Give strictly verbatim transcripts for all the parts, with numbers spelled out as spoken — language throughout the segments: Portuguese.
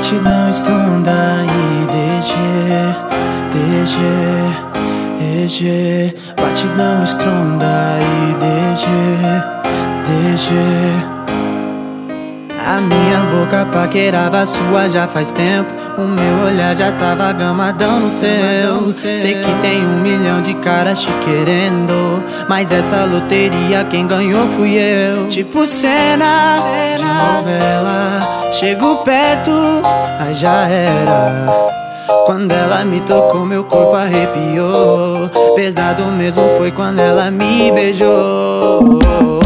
batidão estronda e D G, D G, D G. Batidão estronda e D G, D G. A minha boca paquerava a sua já faz tempo. O meu olhar já tava gamadão no seu. Sei que tem um milhão de caras te querendo, mas essa loteria quem ganhou fui eu. Tipo cena de novela, chego perto, aí já era. Quando ela me tocou meu corpo arrepiou. Pesado mesmo foi quando ela me beijou.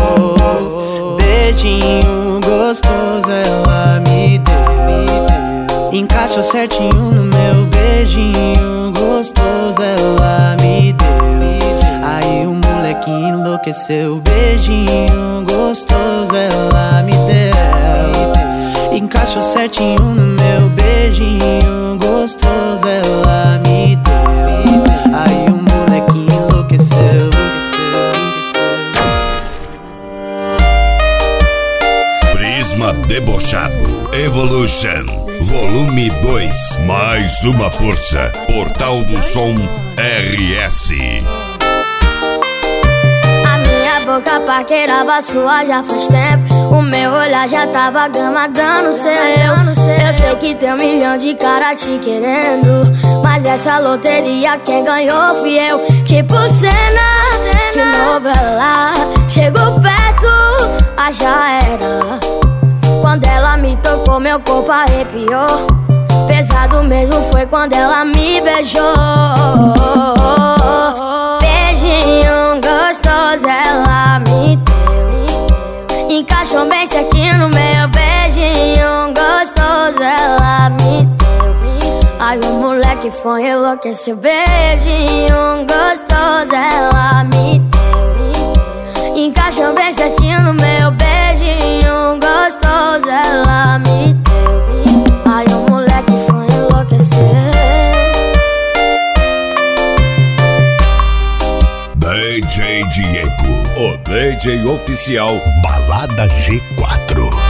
Beijinho gostoso ela me deu, encaixou certinho no meu beijinho gostoso ela me deu. Aí o molequinho enlouqueceu. Beijinho gostoso ela me deu, encaixou certinho no meu beijinho gostoso ela me deu. Aí o molequinho enlouqueceu. Prisma Debochado Evolution Volume dois. Mais uma força. Portal do Som R S. A minha boca paquerava a sua já faz tempo. O meu olhar já tava gamadão no seu. Eu sei que tem um milhão de caras te querendo, mas essa loteria quem ganhou fui eu. Tipo cena de novela, chego perto, ah já era. Quando ela me tocou meu corpo arrepiou. Pesado mesmo foi quando ela me beijou. Beijinho gostoso ela me deu, encaixou bem certinho no meu beijinho gostoso ela me deu. Aí o moleque foi enlouqueceu. Beijinho gostoso ela me deu, encaixou bem certinho no meu beijinho gostoso ela me deu. Aí o moleque foi enlouquecer. D J Diego, o D J oficial Balada G quatro.